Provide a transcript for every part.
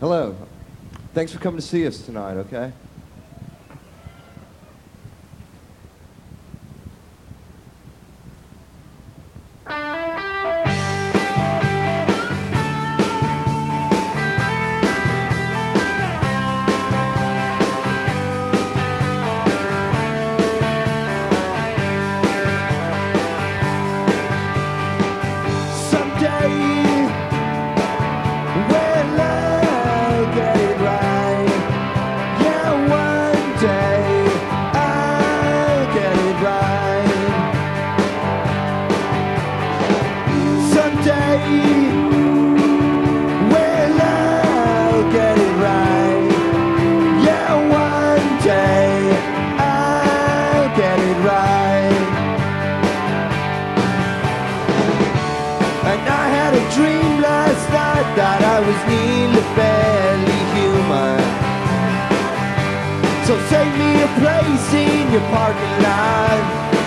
Hello. Thanks for coming to see us tonight, okay? That I was nearly barely human. So save me a place in your parking lot.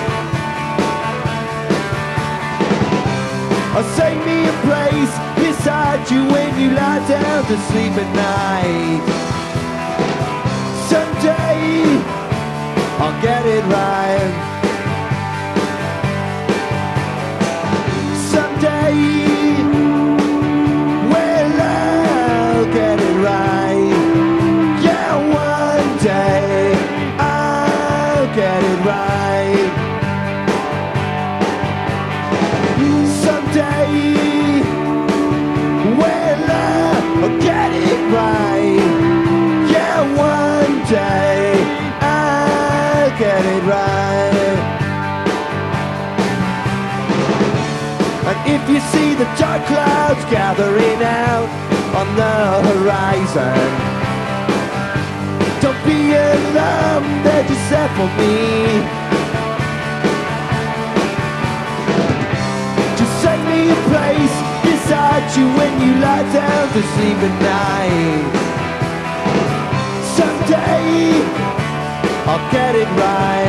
Or save me a place beside you when you lie down to sleep at night. Someday I'll get it right. Someday get it right. Yeah, one day I'll get it right. Someday, well, I'll get it right. Yeah, one day I'll get it right. And if you see the dark clouds gathering out on the horizon, don't be alarmed, they're just set for me. Just send me a place beside you when you lie down to sleep at night. Someday I'll get it right.